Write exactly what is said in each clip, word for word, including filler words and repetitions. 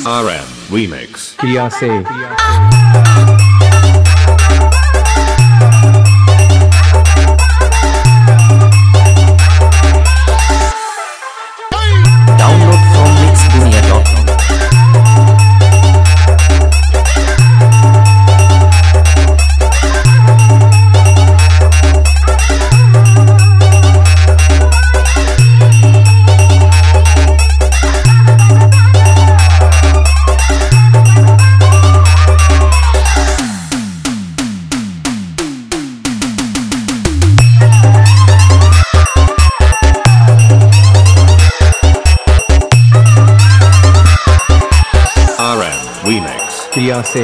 R M Remix किया से Download from mixdunia dot com. Remix किया से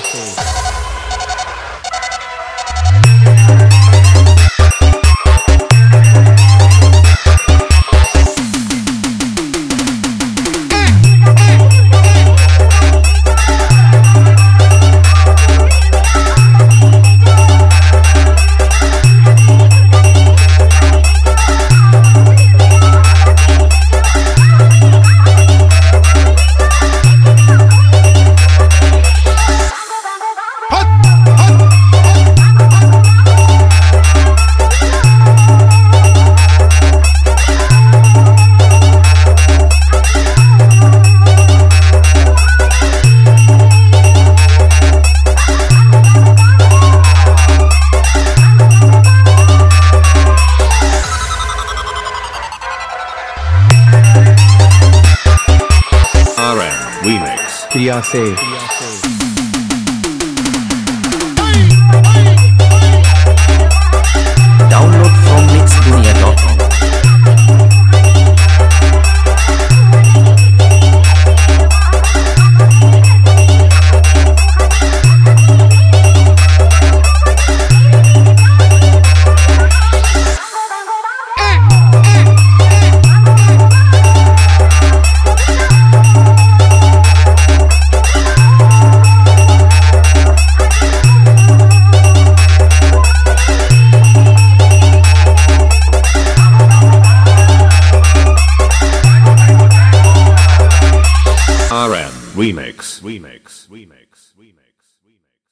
Remix किया से Download from mixdunia dot com. R M Remix Remix Remix Remix